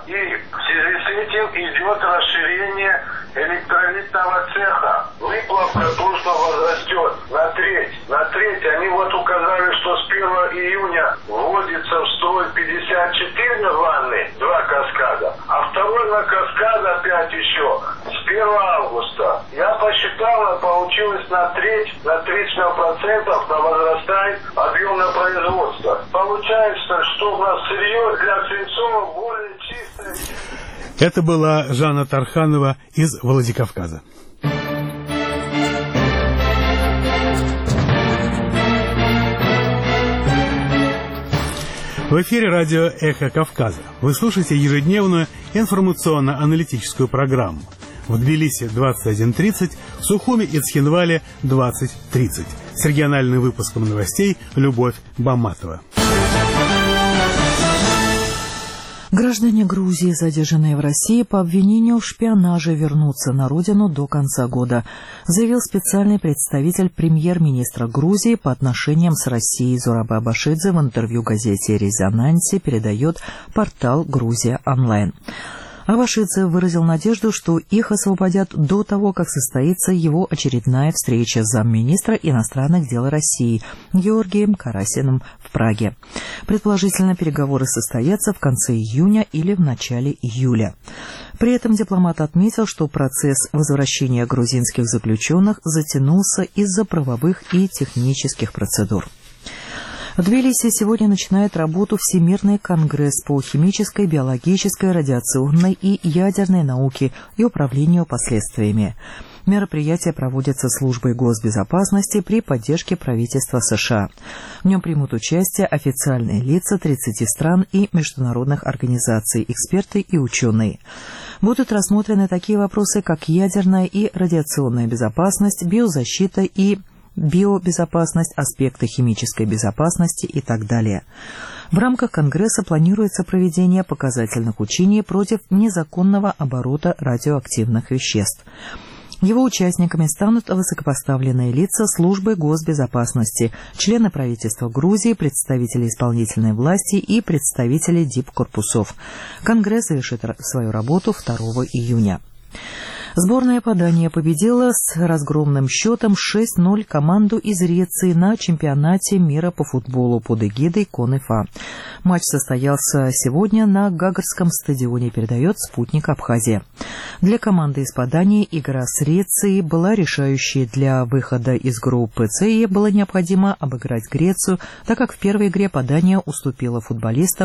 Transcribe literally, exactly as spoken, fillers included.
И в связи с этим идет расширение электролитного цеха. Выплавка точно возрастет на треть. На треть. Они вот указали, что с первого июня вводится в строй пятьдесят четыре ванны, два каскада, а второй на каскад опять еще с первого августа. Я посчитал, получилось на треть, на тридцать процентов на возрастает объем на производство. Получается, что у нас сырье для свинцова более чистое. Это была Жанна Тарханова из Владикавказа. В эфире радио «Эхо Кавказа». Вы слушаете ежедневную информационно-аналитическую программу. В Тбилиси двадцать один тридцать, в Сухуми и Цхинвале двадцать тридцать. С региональным выпуском новостей Любовь Баматова. Граждане Грузии, задержанные в России по обвинению в шпионаже, вернутся на родину до конца года, заявил специальный представитель премьер-министра Грузии по отношениям с Россией Зураб Абашидзе в интервью газете «Резонансе», передает портал «Грузия онлайн». Абашидзе выразил надежду, что их освободят до того, как состоится его очередная встреча с замминистра иностранных дел России Георгием Карасиным в Праге. Предположительно, переговоры состоятся в конце июня или в начале июля. При этом дипломат отметил, что процесс возвращения грузинских заключенных затянулся из-за правовых и технических процедур. В Тбилиси сегодня начинает работу Всемирный конгресс по химической, биологической, радиационной и ядерной науке и управлению последствиями. Мероприятие проводится службой госбезопасности при поддержке правительства США. В нем примут участие официальные лица тридцати стран и международных организаций, эксперты и ученые. Будут рассмотрены такие вопросы, как ядерная и радиационная безопасность, биозащита и биобезопасность, аспекты химической безопасности и так далее. В рамках Конгресса планируется проведение показательных учений против незаконного оборота радиоактивных веществ. Его участниками станут высокопоставленные лица службы госбезопасности, члены правительства Грузии, представители исполнительной власти и представители дипкорпусов. Конгресс завершит свою работу второго июня. Сборная по Дании победила с разгромным счетом шесть ноль команду из Греции на чемпионате мира по футболу под эгидой КонИФА. Матч состоялся сегодня на Гагарском стадионе, передает «Спутник Абхазия». Для команды из Дании игра с Грецией была решающей для выхода из группы С, и было необходимо обыграть Грецию, так как в первой игре Дания уступила футболистам